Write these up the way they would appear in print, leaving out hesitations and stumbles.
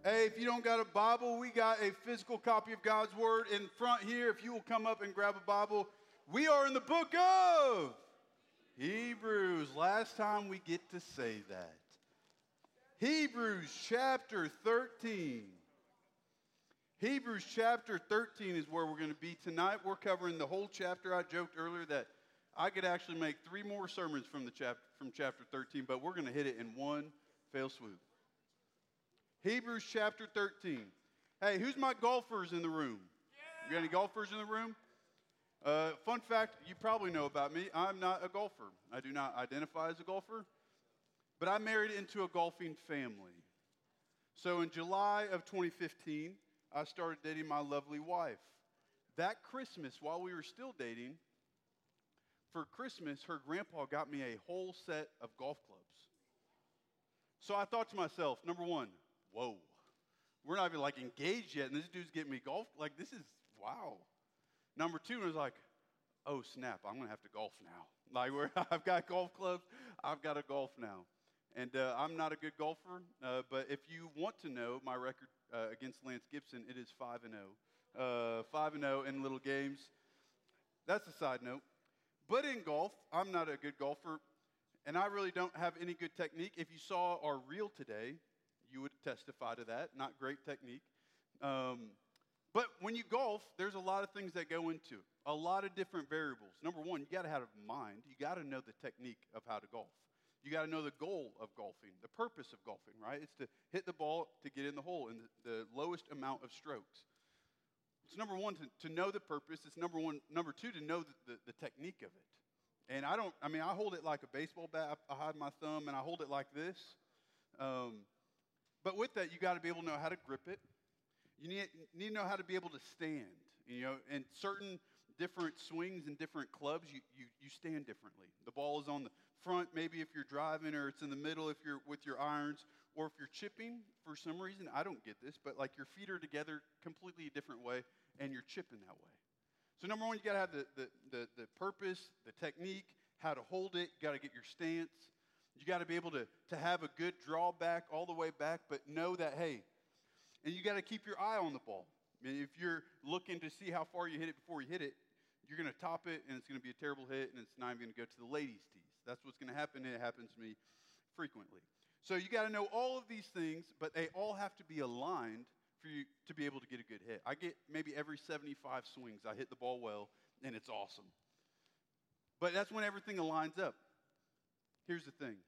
Hey, if you don't got a Bible, we got a physical copy of God's Word in front here. If you will come up and grab a Bible, we are in the book of Hebrews. Last time we get to say that. Hebrews chapter 13. Hebrews chapter 13 is where we're going to be tonight. We're covering the whole chapter. I joked earlier that I could actually make 3 more sermons from chapter 13, but we're going to hit it in one fell swoop. Hebrews chapter 13. Hey, who's my golfers in the room? You got any golfers in the room? Fun fact you probably know about me, I'm not a golfer. I do not identify as a golfer, but I married into a golfing family. So in July of 2015, I started dating my lovely wife. That Christmas, while we were still dating, for Christmas, her grandpa got me a whole set of golf clubs. So I thought to myself, number one, whoa, we're not even like engaged yet, and this dude's getting me golf. Like, this is, wow. Number two, I was like, oh, snap, I'm going to have to golf now. Like, I've got golf clubs, I've got to golf now. And I'm not a good golfer, but if you want to know my record against Lance Gibson, it is 5-0. 5-0 in little games. That's a side note. But in golf, I'm not a good golfer, and I really don't have any good technique. If you saw our reel today, you would testify to that. Not great technique. But when you golf, there's a lot of things that go into it. A lot of different variables. Number one, you got to have a mind. You got to know the technique of how to golf. You got to know the goal of golfing, the purpose of golfing, right? It's to hit the ball to get in the hole in the lowest amount of strokes. It's number one to know the purpose. It's number two to know the technique of it. And I hold it like a baseball bat. I hide my thumb and I hold it like this. But with that, you got to be able to know how to grip it. You need to know how to be able to stand. And certain different swings and different clubs, you stand differently. The ball is on the front, maybe if you're driving, or it's in the middle if you're with your irons, or if you're chipping for some reason. I don't get this, but like your feet are together completely a different way, and you're chipping that way. So number one, you got to have the purpose, the technique, how to hold it. You got to get your stance. You got to be able to have a good draw back all the way back, but know that, hey, and you got to keep your eye on the ball. I mean, if you're looking to see how far you hit it before you hit it, you're going to top it, and it's going to be a terrible hit, and it's not even going to go to the ladies' tees. That's what's going to happen, and it happens to me frequently. So you got to know all of these things, but they all have to be aligned for you to be able to get a good hit. I get maybe every 75 swings, I hit the ball well, and it's awesome. But that's when everything aligns up. Here's the thing.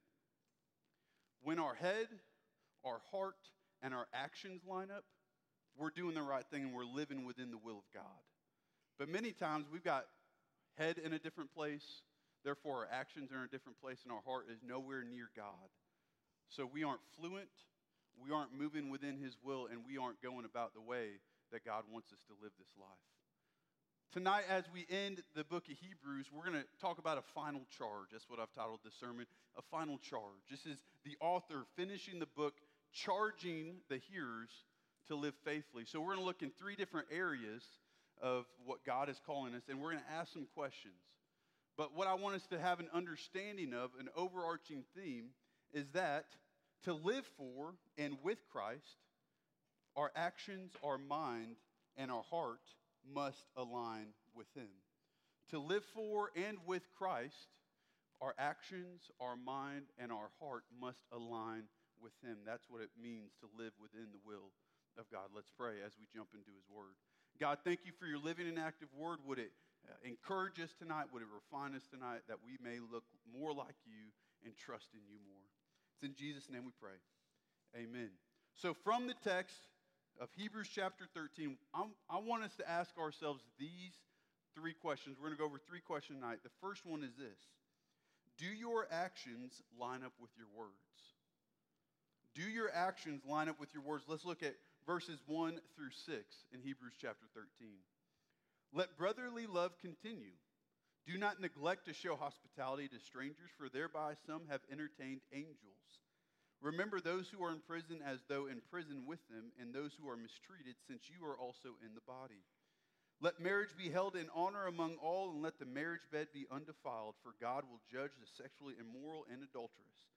When our head, our heart, and our actions line up, we're doing the right thing and we're living within the will of God. But many times we've got head in a different place, therefore our actions are in a different place, and our heart is nowhere near God. So we aren't fluent, we aren't moving within His will, and we aren't going about the way that God wants us to live this life. Tonight, as we end the book of Hebrews, we're going to talk about a final charge. That's what I've titled this sermon, a final charge. This is the author finishing the book, charging the hearers to live faithfully. So we're going to look in 3 different areas of what God is calling us, and we're going to ask some questions. But what I want us to have an understanding of, an overarching theme, is that to live for and with Christ, our actions, our mind, and our heart must align with Him. To live for and with Christ, our actions, our mind, and our heart must align with Him. That's what it means to live within the will of God. Let's pray as we jump into His Word. God, thank You for Your living and active Word. Would it encourage us tonight? Would it refine us tonight that we may look more like You and trust in You more? It's in Jesus' name we pray. Amen. So from the text of Hebrews chapter 13, I want us to ask ourselves these 3 questions. We're going to go over 3 questions tonight. The first one is this. Do your actions line up with your words? Do your actions line up with your words? Let's look at verses 1 through 6 in Hebrews chapter 13. Let brotherly love continue. Do not neglect to show hospitality to strangers, for thereby some have entertained angels. Remember those who are in prison as though in prison with them, and those who are mistreated, since you are also in the body. Let marriage be held in honor among all, and let the marriage bed be undefiled, for God will judge the sexually immoral and adulterous.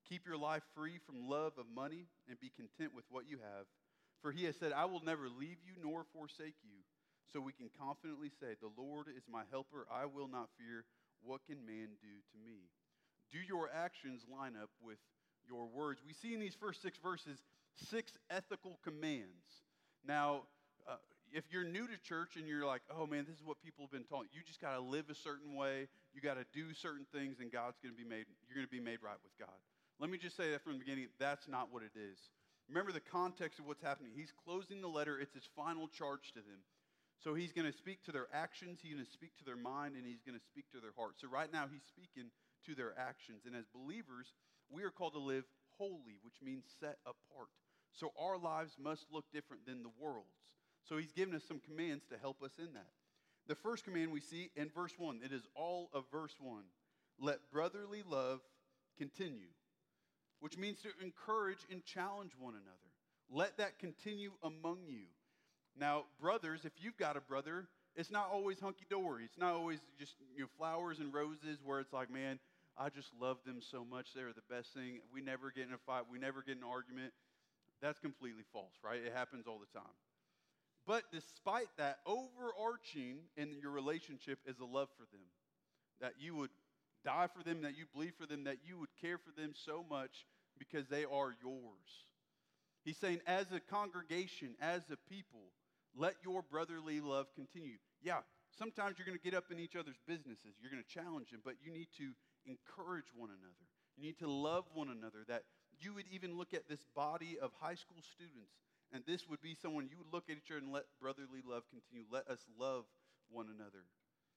Keep your life free from love of money and be content with what you have. For he has said, I will never leave you nor forsake you. So we can confidently say, the Lord is my helper. I will not fear. What can man do to me? Do your actions line up with your words? We see in these first 6 verses 6 ethical commands. Now, if you're new to church and you're like, oh man, this is what people have been taught, you just got to live a certain way. You got to do certain things, and you're going to be made right with God. Let me just say that from the beginning, that's not what it is. Remember the context of what's happening. He's closing the letter. It's his final charge to them. So he's going to speak to their actions, he's going to speak to their mind, and he's going to speak to their heart. So right now he's speaking to their actions. And as believers, we are called to live holy, which means set apart. So our lives must look different than the world's. So he's given us some commands to help us in that. The first command we see in verse 1. It is all of verse 1. Let brotherly love continue, which means to encourage and challenge one another. Let that continue among you. Now, brothers, if you've got a brother, it's not always hunky-dory. It's not always just flowers and roses where it's like, man, I just love them so much. They're the best thing. We never get in a fight. We never get in an argument. That's completely false, right? It happens all the time. But despite that, overarching in your relationship is a love for them, that you would die for them, that you bleed for them, that you would care for them so much because they are yours. He's saying, as a congregation, as a people, let your brotherly love continue. Yeah, sometimes you're going to get up in each other's businesses. You're going to challenge them, but you need to encourage one another. You need to love one another. That you would even look at this body of high school students, and this would be someone you would look at each other and let brotherly love continue. Let us love one another.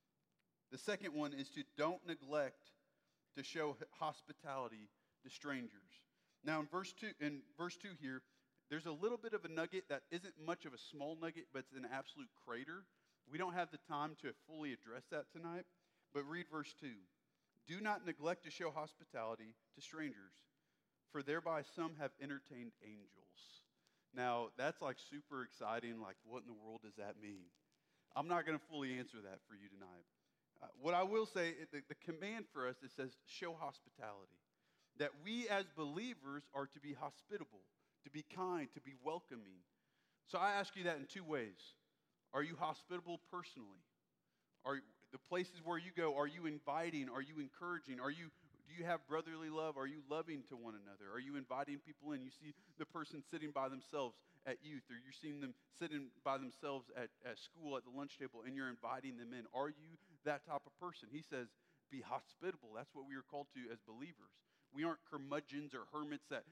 The second one is to don't neglect to show hospitality to strangers. Now in verse 2 here, there's a little bit of a nugget that isn't much of a small nugget, but it's an absolute crater. We don't have the time to fully address that tonight, but read verse 2. Do not neglect to show hospitality to strangers, for thereby some have entertained angels. Now, that's like super exciting. Like, what in the world does that mean? I'm not going to fully answer that for you tonight. What I will say, the command for us, it says show hospitality. That we as believers are to be hospitable, to be kind, to be welcoming. So I ask you that in 2 ways. Are you hospitable personally? Are the places where you go, are you inviting? Are you encouraging? Do you have brotherly love? Are you loving to one another? Are you inviting people in? You see the person sitting by themselves at youth, or you're seeing them sitting by themselves at school at the lunch table, and you're inviting them in. Are you that type of person? He says, be hospitable. That's what we are called to as believers. We aren't curmudgeons or hermits that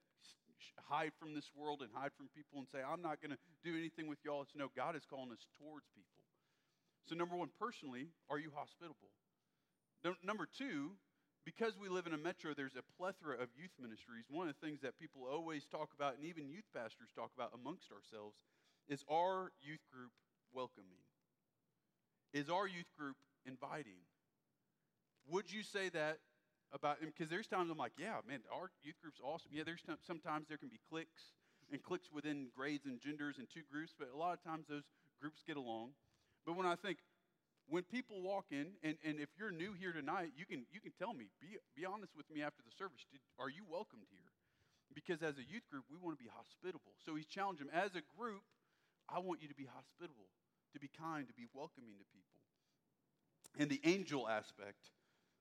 hide from this world and hide from people and say, I'm not going to do anything with y'all. It's no, God is calling us towards people. So number 1, personally, are you hospitable? Number 2, because we live in a metro, there's a plethora of youth ministries. One of the things that people always talk about, and even youth pastors talk about amongst ourselves, is our youth group welcoming? Is our youth group inviting? Would you say that about, because there's times I'm like, yeah, man, our youth group's awesome. Yeah, sometimes there can be cliques, and cliques within grades and genders and 2 groups, but a lot of times those groups get along. But when I think, when people walk in, and if you're new here tonight, you can tell me, be honest with me after the service. Are you welcomed here? Because as a youth group, we want to be hospitable. So he's challenging them. As a group, I want you to be hospitable, to be kind, to be welcoming to people. And the angel aspect,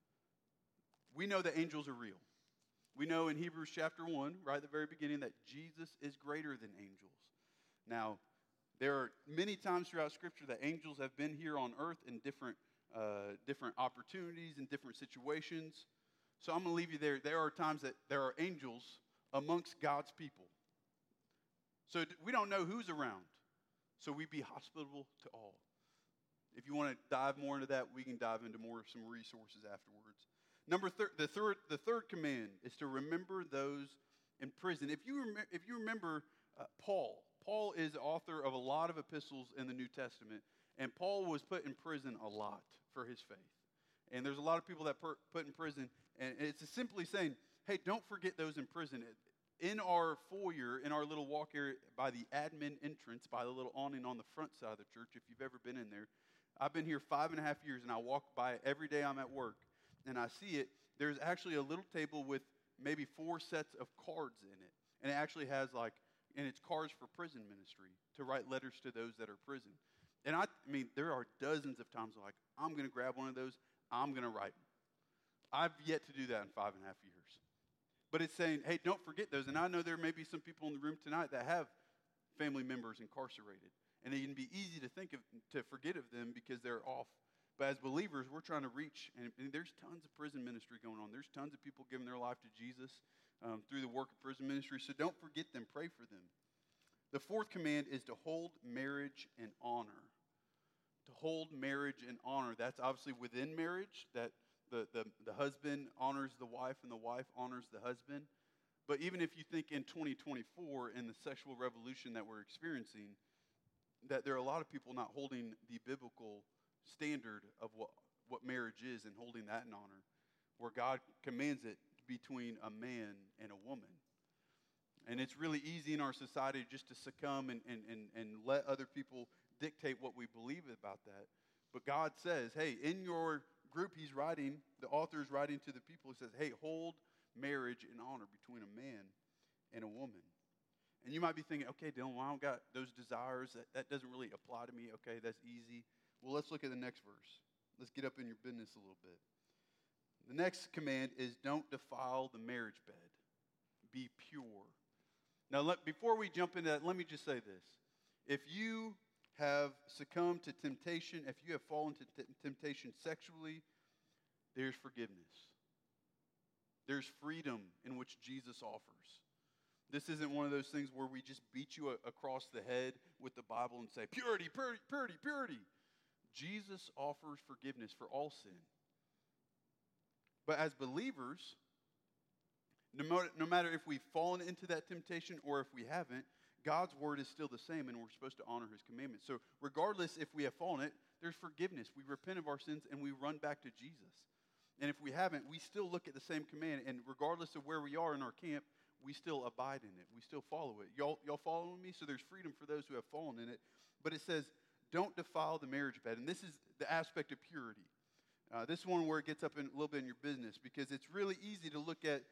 we know that angels are real. We know in Hebrews chapter 1, right at the very beginning, that Jesus is greater than angels. Now, there are many times throughout Scripture that angels have been here on earth in different opportunities and different situations. So I'm going to leave you there. There are times that there are angels amongst God's people. So we don't know who's around. So we be hospitable to all. If you want to dive more into that, we can dive into some resources afterwards. The third command is to remember those in prison. If you remember Paul is the author of a lot of epistles in the New Testament, and Paul was put in prison a lot for his faith. And there's a lot of people that put in prison, and it's simply saying, hey, don't forget those in prison. In our foyer, in our little walk area by the admin entrance, by the little awning on the front side of the church, if you've ever been in there, I've been here 5.5 years, and I walk by it every day I'm at work, and I see it. There's actually a little table with maybe 4 sets of cards in it. And it actually has and it's cards for prison ministry to write letters to those that are prison. And I mean, there are dozens of times I'm going to grab one of those, I'm going to write them. I've yet to do that in 5.5 years. But it's saying, hey, don't forget those. And I know there may be some people in the room tonight that have family members incarcerated. And it can be easy to forget of them because they're off. But as believers, we're trying to reach, and there's tons of prison ministry going on. There's tons of people giving their life to Jesus through the work of prison ministry. So don't forget them. Pray for them. The 4th command is to hold marriage in honor. To hold marriage in honor. That's obviously within marriage, that the husband honors the wife and the wife honors the husband. But even if you think in 2024, in the sexual revolution that we're experiencing, that there are a lot of people not holding the biblical standard of what marriage is and holding that in honor, where God commands it between a man and a woman. And it's really easy in our society just to succumb and let other people dictate what we believe about that. But God says, hey, in your group the author is writing to the people, he says, hey, hold marriage in honor between a man and a woman. And you might be thinking, okay, Dylan, well, I don't got those desires. That doesn't really apply to me. Okay, that's easy. Well, let's look at the next verse. Let's get up in your business a little bit. The next command is don't defile the marriage bed. Be pure. Now, before we jump into that, let me just say this. If you have succumbed to temptation, if you have fallen to temptation sexually, there's forgiveness. There's freedom in which Jesus offers. This isn't one of those things where we just beat you across the head with the Bible and say, purity, purity, purity, purity. Jesus offers forgiveness for all sin. But as believers, no matter if we've fallen into that temptation or if we haven't, God's word is still the same, and we're supposed to honor his commandments. So regardless if we have fallen it, there's forgiveness. We repent of our sins, and we run back to Jesus. And if we haven't, we still look at the same command, and regardless of where we are in our camp, we still abide in it. We still follow it. Y'all following me? So there's freedom for those who have fallen in it. But it says, don't defile the marriage bed. And this is the aspect of purity. This one where it gets up a little bit in your business, because it's really easy to look at,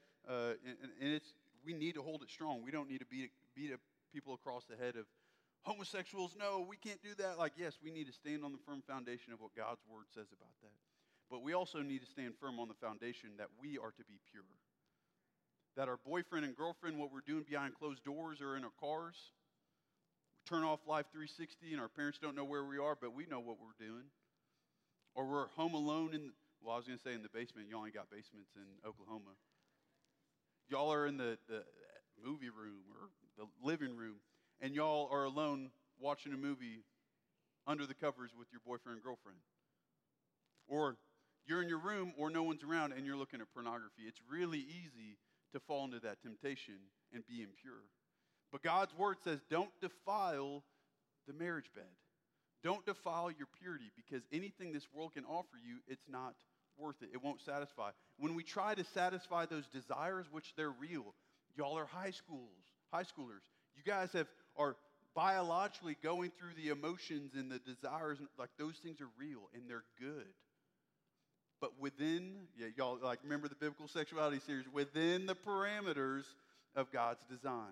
we need to hold it strong. We don't need to beat people across the head of homosexuals. No, we can't do that. Yes, we need to stand on the firm foundation of what God's word says about that. But we also need to stand firm on the foundation that we are to be pure. That our boyfriend and girlfriend, what we're doing behind closed doors or in our cars, we turn off Life 360 and our parents don't know where we are, but we know what we're doing. Or we're home alone in the basement. Y'all ain't got basements in Oklahoma. Y'all are in the movie room or the living room, and y'all are alone watching a movie under the covers with your boyfriend and girlfriend. Or you're in your room or no one's around and you're looking at pornography. It's really easy to fall into that temptation and be impure. But God's word says, don't defile the marriage bed. Don't defile your purity, because anything this world can offer you, it's not worth it. It won't satisfy. When we try to satisfy those desires, which they're real, y'all are high schoolers. You guys are biologically going through the emotions and the desires, those things are real and they're good. But within, y'all remember the biblical sexuality series, within the parameters of God's design.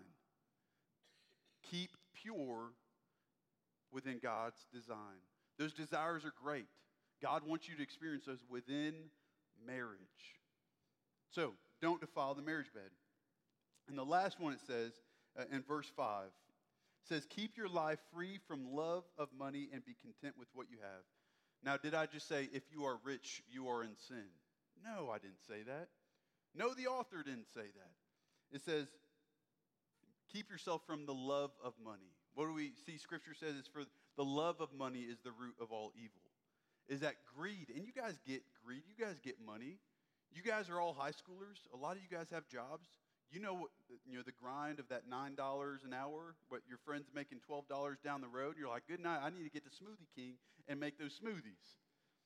Keep pure within God's design. Those desires are great. God wants you to experience those within marriage. So, don't defile the marriage bed. And the last one it says, in verse 5, says, keep your life free from love of money and be content with what you have. Now, did I just say, if you are rich, you are in sin? No, I didn't say that. No, the author didn't say that. It says, keep yourself from the love of money. What do we see? Scripture says it's for the love of money is the root of all evil. Is that greed? And you guys get greed. You guys get money. You guys are all high schoolers. A lot of you guys have jobs. You know the grind of that $9 an hour, but your friend's making $12 down the road. You're like, good night, I need to get to Smoothie King and make those smoothies.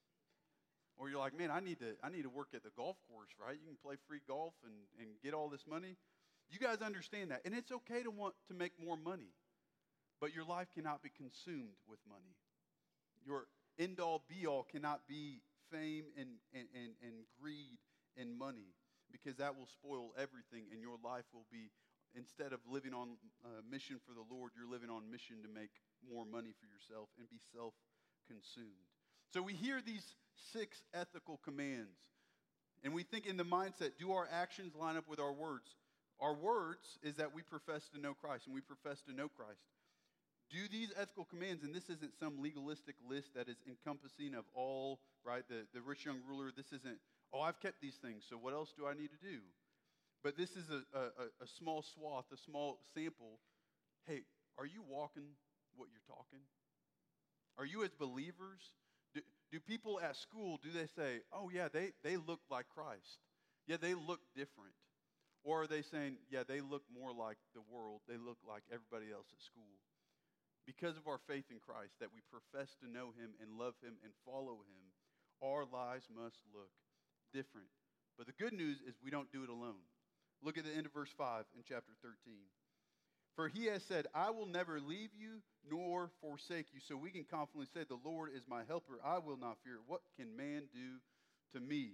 Or you're like, man, I need to work at the golf course, right? You can play free golf and get all this money. You guys understand that. And it's okay to want to make more money, but your life cannot be consumed with money. Your end-all, be-all cannot be fame and greed and money. because that will spoil everything, and your life will be, instead of living on mission for the Lord, you're living on mission to make more money for yourself and be self-consumed. So we hear these 6 ethical commands, and we think in the mindset, do our actions line up with our words? Our words is that we profess to know Christ, and we profess to know Christ. Do these ethical commands, and this isn't some legalistic list that is encompassing of all, right? The rich young ruler, this isn't, oh, I've kept these things, so what else do I need to do? But this is a small swath, a small sample. Hey, are you walking what you're talking? Are you as believers? Do people at school, do they say, oh yeah, they look like Christ? Yeah, they look different. Or are they saying, yeah, they look more like the world. They look like everybody else at school. Because of our faith in Christ, that we profess to know him and love him and follow him, our lives must look different. But the good news is we don't do it alone. Look at the end of verse 5 in chapter 13. For he has said, I will never leave you nor forsake you. So we can confidently say, the Lord is my helper. I will not fear. What can man do to me?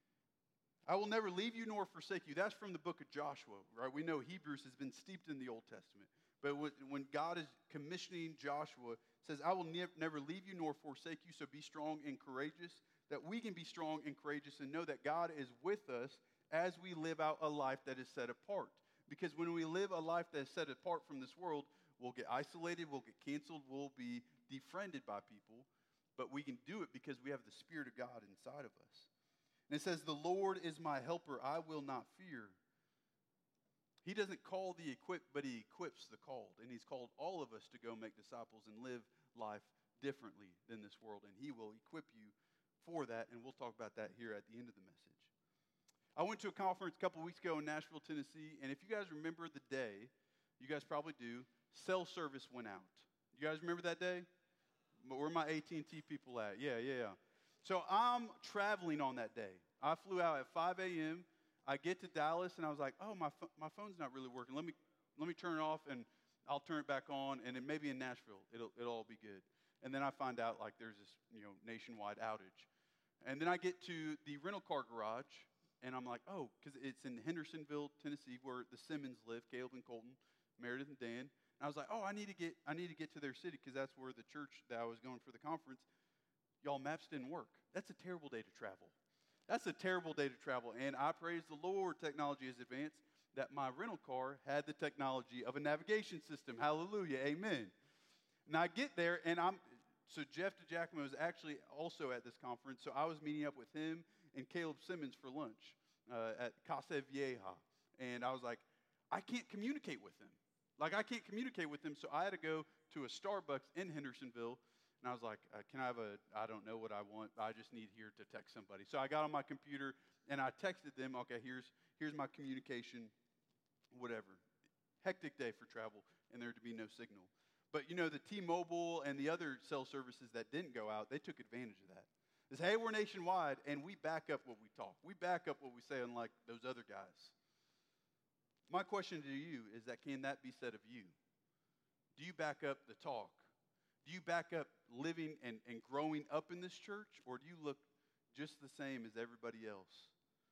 I will never leave you nor forsake you. That's from the book of Joshua, right? We know Hebrews has been steeped in the Old Testament. But when God is commissioning Joshua, it says, I will never leave you nor forsake you, so be strong and courageous. That we can be strong and courageous and know that God is with us as we live out a life that is set apart. Because when we live a life that is set apart from this world, we'll get isolated, we'll get canceled, we'll be defriended by people. But we can do it because we have the Spirit of God inside of us. And it says, the Lord is my helper, I will not fear. He doesn't call the equipped, but he equips the called. And he's called all of us to go make disciples and live life differently than this world. And he will equip you for that. And we'll talk about that here at the end of the message. I went to a conference a couple weeks ago in Nashville, Tennessee. And if you guys remember the day, you guys probably do, cell service went out. You guys remember that day? Where are my AT&T people at? Yeah. So I'm traveling on that day. I flew out at 5 a.m. I get to Dallas, and I was like, oh, my phone's not really working. Let me turn it off, and I'll turn it back on, and then maybe in Nashville, it'll all be good. And then I find out, like, there's this, nationwide outage. And then I get to the rental car garage, and I'm like, oh, because it's in Hendersonville, Tennessee, where the Simmons live, Caleb and Colton, Meredith and Dan. And I was like, oh, I need to get to their city, because that's where the church that I was going for the conference. Y'all, maps didn't work. That's a terrible day to travel. That's a terrible day to travel. And I praise the Lord, technology is advanced, that my rental car had the technology of a navigation system. Hallelujah. Amen. And I get there, and so Jeff DeJackman was actually also at this conference. So I was meeting up with him and Caleb Simmons for lunch at Casa Vieja. And I was like, I can't communicate with them. So I had to go to a Starbucks in Hendersonville. And I was like, can I have I don't know what I want, I just need here to text somebody. So I got on my computer, and I texted them, okay, here's my communication, whatever. Hectic day for travel, and there to be no signal. But, the T-Mobile and the other cell services that didn't go out, they took advantage of that. They say, hey, we're nationwide, and we back up what we talk. We back up what we say, unlike those other guys. My question to you is that, can that be said of you? Do you back up the talk? Do you back up living and growing up in this church, or do you look just the same as everybody else?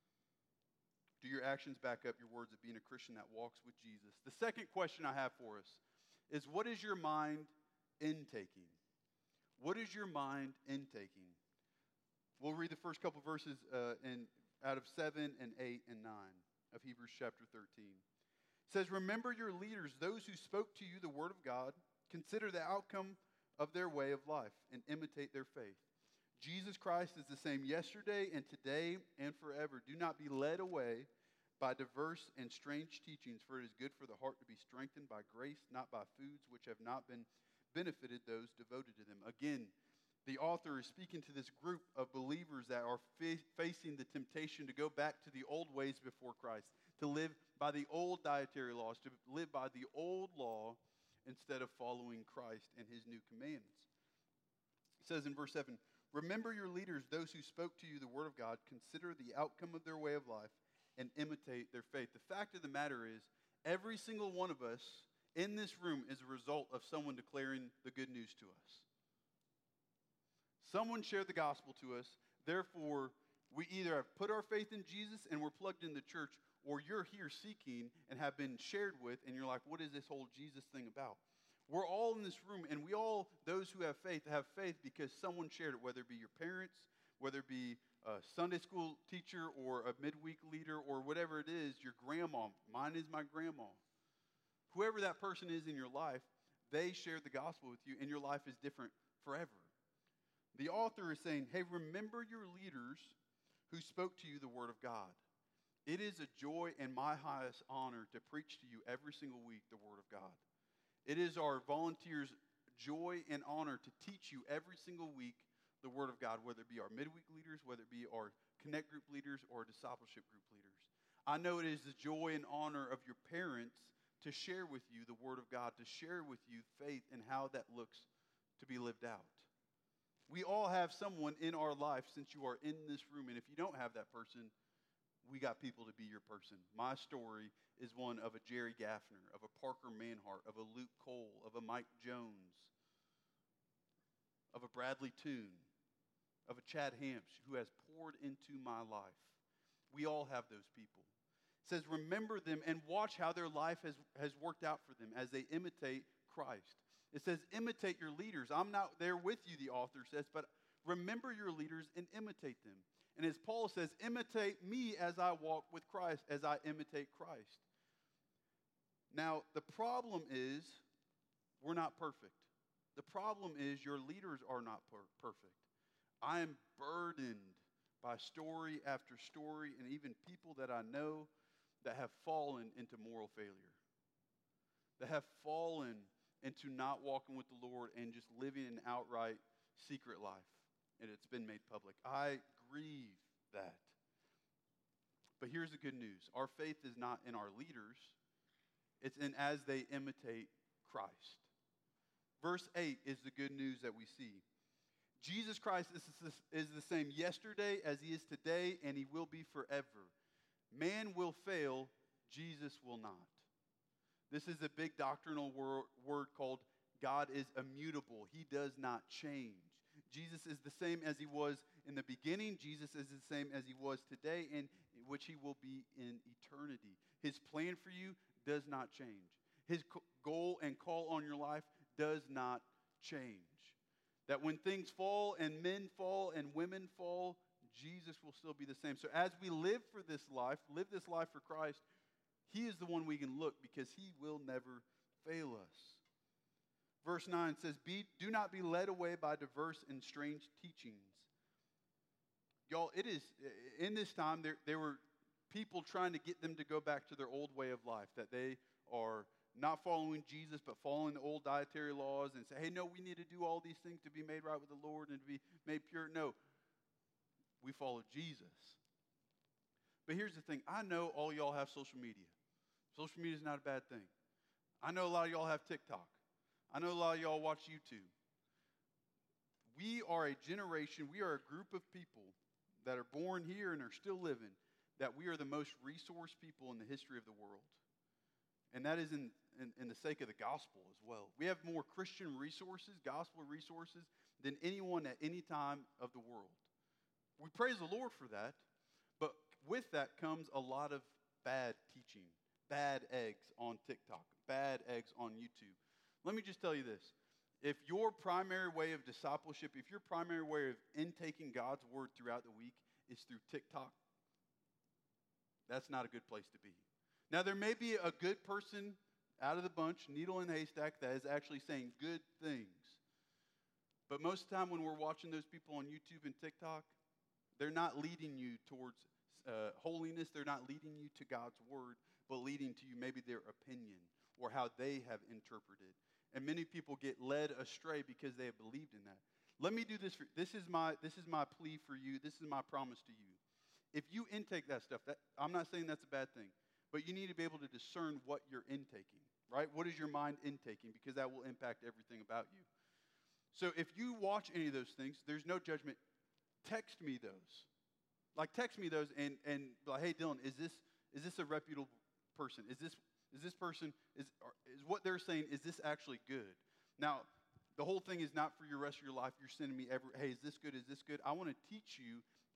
Do your actions back up your words of being a Christian that walks with Jesus? The second question I have for us is, what is your mind intaking? What is your mind intaking? We'll read the first couple verses out of 7 and 8 and 9 of Hebrews chapter 13. It says, remember your leaders, those who spoke to you the word of God. Consider the outcome of their way of life and imitate their faith. Jesus Christ is the same yesterday and today and forever. Do not be led away by diverse and strange teachings, for it is good for the heart to be strengthened by grace, not by foods which have not been benefited those devoted to them. Again, the author is speaking to this group of believers that are facing the temptation to go back to the old ways before Christ, to live by the old dietary laws, to live by the old law instead of following Christ and his new commands. It says in verse 7, remember your leaders, those who spoke to you the word of God. Consider the outcome of their way of life and imitate their faith. The fact of the matter is, every single one of us in this room is a result of someone declaring the good news to us. Someone shared the gospel to us. Therefore, We either have put our faith in Jesus and we're plugged in the church, or you're here seeking and have been shared with, and you're like, what is this whole Jesus thing about? We're all in this room, and we all, those who have faith because someone shared it, whether it be your parents, whether it be a Sunday school teacher or a midweek leader or whatever it is, your grandma. Mine is my grandma. Whoever that person is in your life, they shared the gospel with you, and your life is different forever. The author is saying, hey, remember your leaders who spoke to you the word of God. It is a joy and my highest honor to preach to you every single week the word of God. It is our volunteers' joy and honor to teach you every single week the word of God, whether it be our midweek leaders, whether it be our connect group leaders or discipleship group leaders. I know it is the joy and honor of your parents to share with you the word of God, to share with you faith and how that looks to be lived out. We all have someone in our life since you are in this room, and if you don't have that person, we got people to be your person. My story is one of a Jerry Gaffner, of a Parker Manhart, of a Luke Cole, of a Mike Jones, of a Bradley Toone, of a Chad Hamps, who has poured into my life. We all have those people. It says, remember them and watch how their life has worked out for them as they imitate Christ. It says, imitate your leaders. I'm not there with you, the author says, but remember your leaders and imitate them. And as Paul says, imitate me as I walk with Christ, as I imitate Christ. Now, the problem is we're not perfect. The problem is your leaders are not perfect. I am burdened by story after story and even people that I know that have fallen into moral failure, that have fallen into not walking with the Lord and just living an outright secret life, and it's been made public. I grieve that. But here's the good news. Our faith is not in our leaders. It's in as they imitate Christ. Verse 8 is the good news that we see. Jesus Christ is the same yesterday as he is today, and he will be forever. Man will fail, Jesus will not. This is a big doctrinal word called God is immutable. He does not change. Jesus is the same as he was in the beginning. Jesus is the same as he was today, and which he will be in eternity. His plan for you does not change. His goal and call on your life does not change. That when things fall and men fall and women fall, Jesus will still be the same. So as we live this life for Christ, he is the one we can look because he will never fail us. Verse 9 says, do not be led away by diverse and strange teachings. Y'all, it is, in this time, there were people trying to get them to go back to their old way of life, that they are not following Jesus, but following the old dietary laws and say, hey, no, we need to do all these things to be made right with the Lord and to be made pure. No, we follow Jesus. But here's the thing. I know all y'all have social media. Social media is not a bad thing. I know a lot of y'all have TikTok. I know a lot of y'all watch YouTube. We are a generation, we are a group of people that are born here and are still living, that we are the most resourced people in the history of the world. And that is in the sake of the gospel as well. We have more Christian resources, gospel resources, than anyone at any time of the world. We praise the Lord for that, but with that comes a lot of bad teaching, bad eggs on TikTok, bad eggs on YouTube. Let me just tell you this. If your primary way of discipleship, if your primary way of intaking God's word throughout the week is through TikTok, that's not a good place to be. Now, there may be a good person out of the bunch, needle in the haystack, that is actually saying good things. But most of the time when we're watching those people on YouTube and TikTok, they're not leading you towards holiness. They're not leading you to God's word, but leading to you maybe their opinion or how they have interpreted. And many people get led astray because they have believed in that. Let me do this. This is my plea for you. This is my promise to you. If you intake that stuff, I'm not saying that's a bad thing, but you need to be able to discern what you're intaking, right? What is your mind intaking? Because that will impact everything about you. So if you watch any of those things, there's no judgment. Text me those. Like, text me those and like, hey, Dylan, is this a reputable person? Is this person, is what they're saying, is this actually good? Now, the whole thing is not for your rest of your life. You're sending me hey, is this good? Is this good? I want to teach you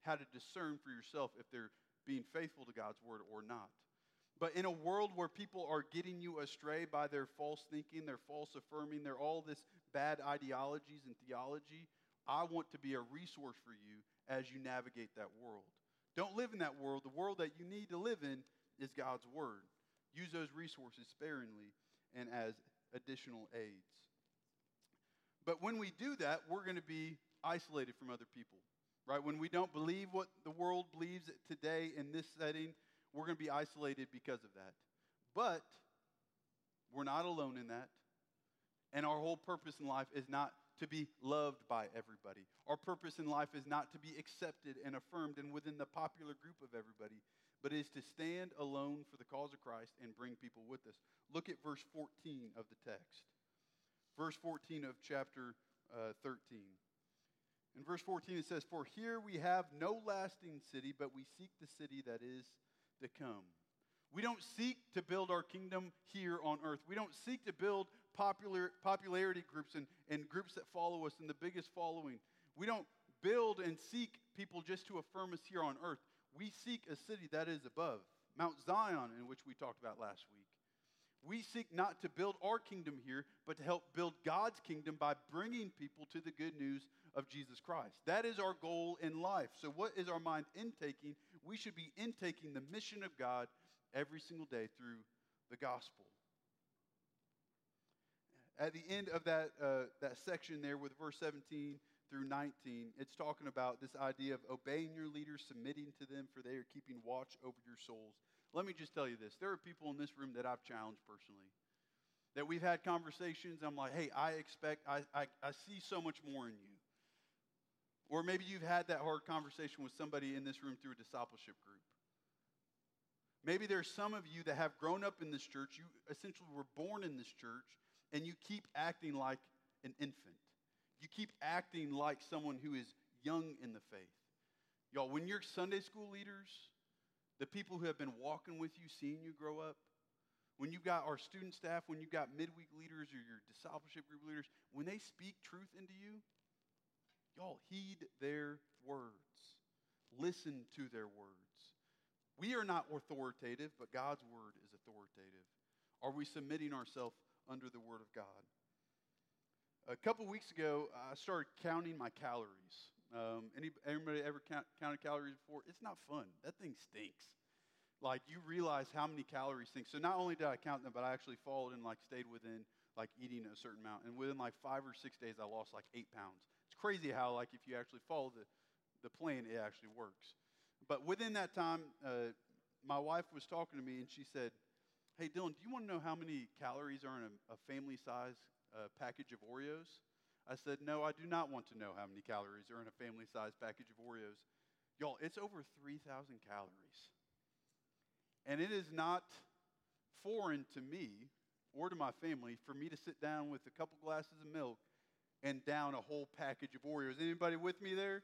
how to discern for yourself if they're being faithful to God's word or not. But in a world where people are getting you astray by their false thinking, their false affirming, their all this bad ideologies and theology, I want to be a resource for you as you navigate that world. Don't live in that world. The world that you need to live in is God's word. Use those resources sparingly and as additional aids. But when we do that, we're going to be isolated from other people, right? When we don't believe what the world believes today in this setting, we're going to be isolated because of that. But we're not alone in that. And our whole purpose in life is not to be loved by everybody. Our purpose in life is not to be accepted and affirmed and within the popular group of everybody, but is to stand alone for the cause of Christ and bring people with us. Look at verse 14 of the text. Verse 14 of chapter 13. In verse 14 it says, "For here we have no lasting city, but we seek the city that is to come." We don't seek to build our kingdom here on earth. We don't seek to build popularity groups and groups that follow us and the biggest following. We don't build and seek people just to affirm us here on earth. We seek a city that is above, Mount Zion, in which we talked about last week. We seek not to build our kingdom here, but to help build God's kingdom by bringing people to the good news of Jesus Christ. That is our goal in life. So what is our mind intaking? We should be intaking the mission of God every single day through the gospel. At the end of that section there with verse 17 through 19, it's talking about this idea of obeying your leaders, submitting to them, for they are keeping watch over your souls. Let me just tell you this. There are people in this room that I've challenged personally, that we've had conversations. I'm like, hey, I see so much more in you. Or maybe you've had that hard conversation with somebody in this room through a discipleship group. Maybe there's some of you that have grown up in this church. You essentially were born in this church, and you keep acting like an infant. You keep acting like someone who is young in the faith. Y'all, when you're Sunday school leaders, the people who have been walking with you, seeing you grow up, when you've got our student staff, when you've got midweek leaders or your discipleship group leaders, when they speak truth into you, y'all heed their words. Listen to their words. We are not authoritative, but God's word is authoritative. Are we submitting ourselves under the word of God? A couple weeks ago, I started counting my calories. Anybody ever counted calories before? It's not fun. That thing stinks. Like, you realize how many calories stink. So not only did I count them, but I actually followed and stayed within eating a certain amount. And within 5 or 6 days, I lost 8 pounds. It's crazy how if you actually follow the plan, it actually works. But within that time, my wife was talking to me, and she said, "Hey, Dylan, do you want to know how many calories are in a family-size package of Oreos?" I said, "No, I do not want to know how many calories are in a family-size package of Oreos." Y'all, it's over 3,000 calories. And it is not foreign to me or to my family for me to sit down with a couple glasses of milk and down a whole package of Oreos. Anybody with me there?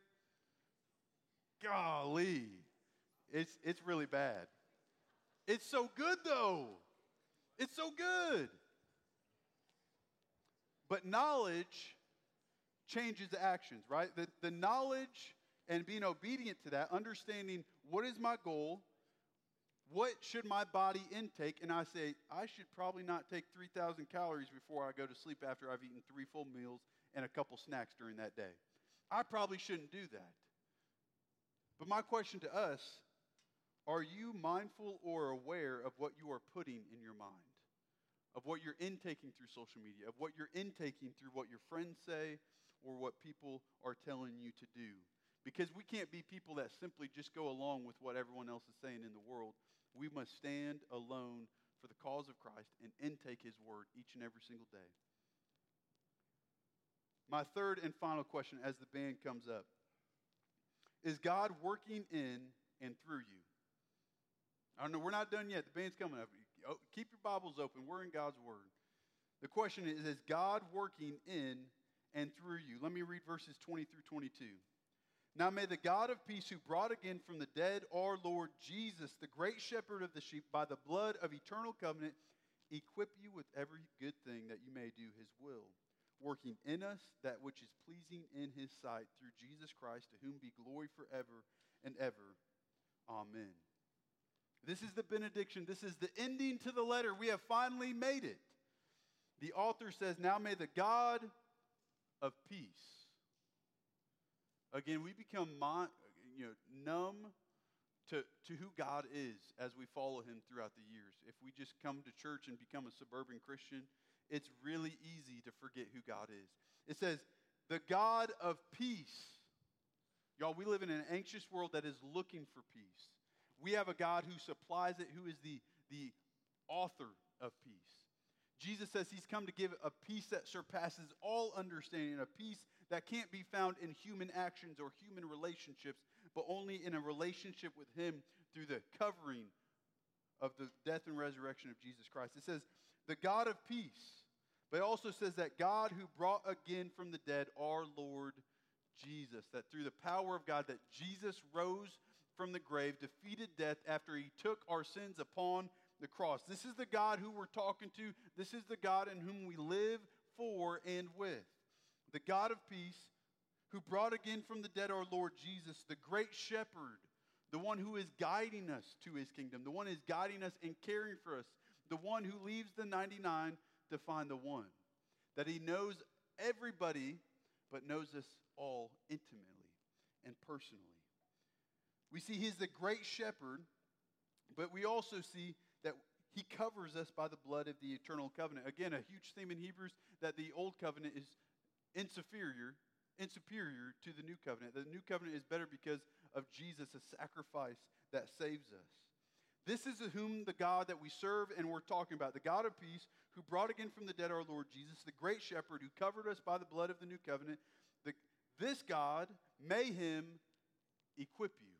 Golly, it's really bad. It's so good, though. It's so good. But knowledge changes the actions, right? The knowledge and being obedient to that, understanding what is my goal, what should my body intake, and I say, I should probably not take 3,000 calories before I go to sleep after I've eaten 3 full meals and a couple snacks during that day. I probably shouldn't do that. But my question to us, are you mindful or aware of what you are putting in your mind? Of what you're intaking through social media, of what you're intaking through what your friends say or what people are telling you to do. Because we can't be people that simply just go along with what everyone else is saying in the world. We must stand alone for the cause of Christ and intake his word each and every single day. My third and final question as the band comes up. Is God working in and through you? I don't know, we're not done yet. The band's coming up. Keep your Bibles open. We're in God's word. The question is God working in and through you? Let me read verses 20 through 22. Now may the God of peace, who brought again from the dead our Lord Jesus, the great shepherd of the sheep, by the blood of eternal covenant, equip you with every good thing that you may do his will, working in us that which is pleasing in his sight, through Jesus Christ, to whom be glory forever and ever. Amen. This is the benediction. This is the ending to the letter. We have finally made it. The author says, now may the God of peace. Again, we become numb to who God is as we follow him throughout the years. If we just come to church and become a suburban Christian, it's really easy to forget who God is. It says, the God of peace. Y'all, we live in an anxious world that is looking for peace. We have a God who supplies it, who is the author of peace. Jesus says he's come to give a peace that surpasses all understanding, a peace that can't be found in human actions or human relationships, but only in a relationship with him through the covering of the death and resurrection of Jesus Christ. It says, the God of peace, but it also says that God who brought again from the dead our Lord Jesus, that through the power of God, that Jesus rose from the grave, defeated death after he took our sins upon the cross. This is the God who we're talking to. This is the God in whom we live for and with. The God of peace, who brought again from the dead our Lord Jesus, the great shepherd, the one who is guiding us to his kingdom, the one who is guiding us and caring for us, the one who leaves the 99 to find the one. That he knows everybody, but knows us all intimately and personally. We see he's the great shepherd, but we also see that he covers us by the blood of the eternal covenant. Again, a huge theme in Hebrews that the old covenant is inferior to the new covenant. The new covenant is better because of Jesus, a sacrifice that saves us. This is whom the God that we serve and we're talking about, the God of peace, who brought again from the dead our Lord Jesus, the great shepherd who covered us by the blood of the new covenant. This God, may him equip you.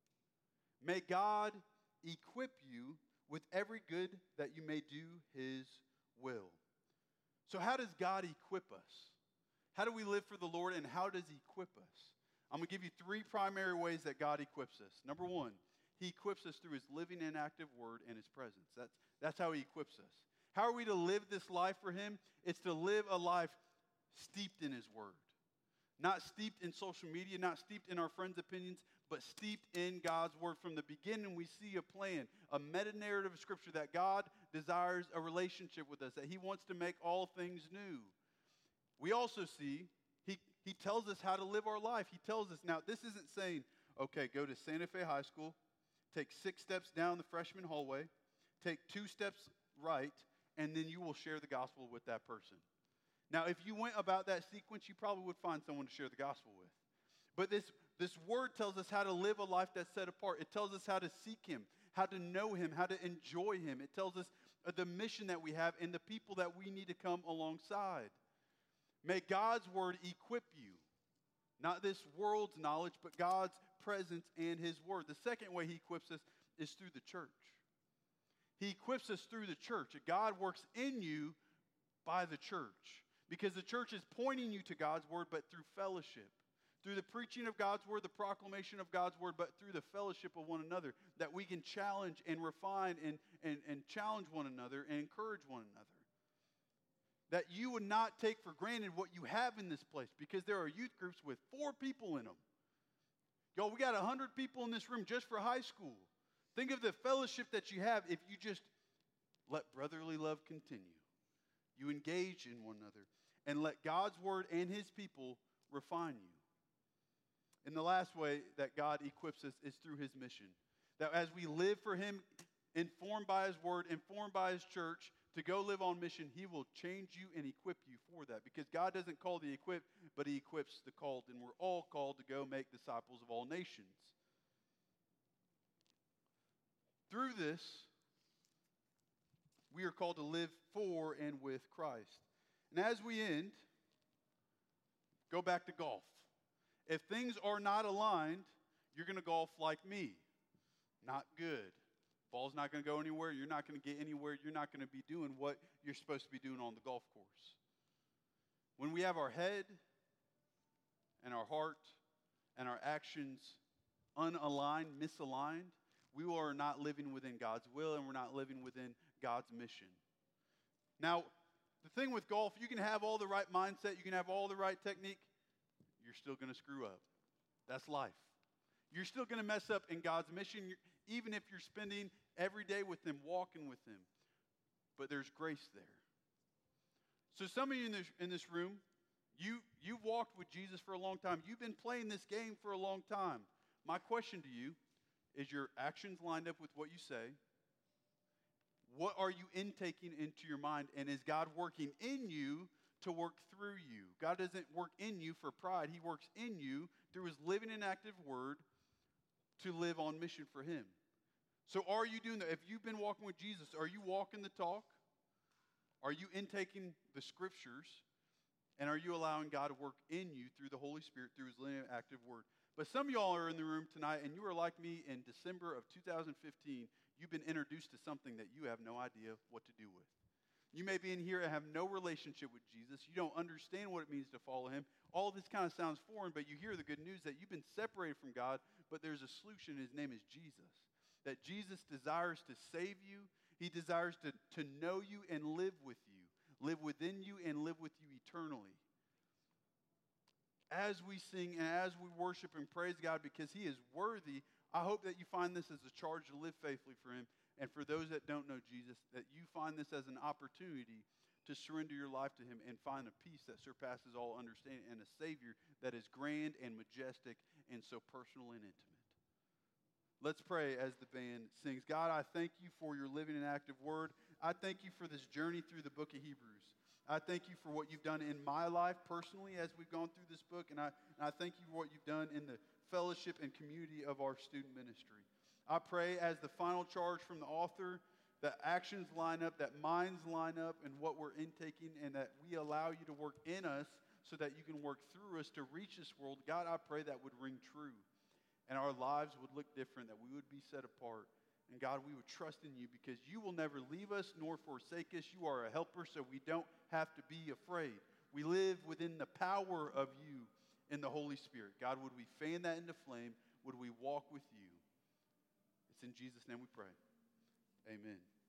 May God equip you with every good that you may do his will. So how does God equip us? How do we live for the Lord, and how does he equip us? I'm going to give you three primary ways that God equips us. Number one, he equips us through his living and active word and his presence. That's how he equips us. How are we to live this life for him? It's to live a life steeped in his word. Not steeped in social media, not steeped in our friends' opinions, but steeped in God's word. From the beginning, we see a plan, a meta-narrative of Scripture that God desires a relationship with us, that he wants to make all things new. We also see he tells us how to live our life. He tells us, now this isn't saying, okay, go to Santa Fe High School, take 6 steps down the freshman hallway, take 2 steps right, and then you will share the gospel with that person. Now, if you went about that sequence, you probably would find someone to share the gospel with. But this word tells us how to live a life that's set apart. It tells us how to seek him, how to know him, how to enjoy him. It tells us the mission that we have and the people that we need to come alongside. May God's word equip you. Not this world's knowledge, but God's presence and his word. The second way he equips us is through the church. He equips us through the church. God works in you by the church. Because the church is pointing you to God's word, but through fellowship. Through the preaching of God's word, the proclamation of God's word, but through the fellowship of one another. That we can challenge and refine and challenge one another and encourage one another. That you would not take for granted what you have in this place. Because there are youth groups with 4 people in them. Y'all, we got 100 people in this room just for high school. Think of the fellowship that you have if you just let brotherly love continue. You engage in one another and let God's word and his people refine you. And the last way that God equips us is through his mission. That as we live for him, informed by his word, informed by his church, to go live on mission, he will change you and equip you for that. Because God doesn't call the equipped, but he equips the called. And we're all called to go make disciples of all nations. Through this, we are called to live for and with Christ. And as we end, go back to golf. If things are not aligned, you're going to golf like me. Not good. Ball's not going to go anywhere. You're not going to get anywhere. You're not going to be doing what you're supposed to be doing on the golf course. When we have our head and our heart and our actions unaligned, misaligned, we are not living within God's will and we're not living within God's mission. Now, the thing with golf, you can have all the right mindset, you can have all the right technique, you're still going to screw up. That's life. You're still going to mess up in God's mission, even if you're spending every day with Him, walking with Him. But there's grace there. So some of you in this room, you've walked with Jesus for a long time. You've been playing this game for a long time. My question to you is, your actions lined up with what you say? What are you intaking into your mind? And is God working in you to work through you? God doesn't work in you for pride. He works in you through His living and active word to live on mission for Him. So are you doing that? If you've been walking with Jesus, are you walking the talk? Are you intaking the scriptures? And are you allowing God to work in you through the Holy Spirit, through His living and active word? But some of y'all are in the room tonight, and you are like me in December of 2015. You've been introduced to something that you have no idea what to do with. You may be in here and have no relationship with Jesus. You don't understand what it means to follow Him. All this kind of sounds foreign, but you hear the good news that you've been separated from God, but there's a solution. His name is Jesus. That Jesus desires to save you. He desires to know you and live with you, live within you and live with you eternally. As we sing and as we worship and praise God because He is worthy, I hope that you find this as a charge to live faithfully for Him. And for those that don't know Jesus, that you find this as an opportunity to surrender your life to Him and find a peace that surpasses all understanding and a Savior that is grand and majestic and so personal and intimate. Let's pray as the band sings. God, I thank You for Your living and active word. I thank You for this journey through the book of Hebrews. I thank You for what You've done in my life personally as we've gone through this book, and I thank You for what You've done in the fellowship and community of our student ministry. I pray as the final charge from the author that actions line up, that minds line up in what we're intaking, and that we allow You to work in us so that You can work through us to reach this world. God, I pray that would ring true. And our lives would look different, that we would be set apart. And God, we would trust in You because You will never leave us nor forsake us. You are a helper, so we don't have to be afraid. We live within the power of You in the Holy Spirit. God, would we fan that into flame? Would we walk with You? It's in Jesus' name we pray. Amen.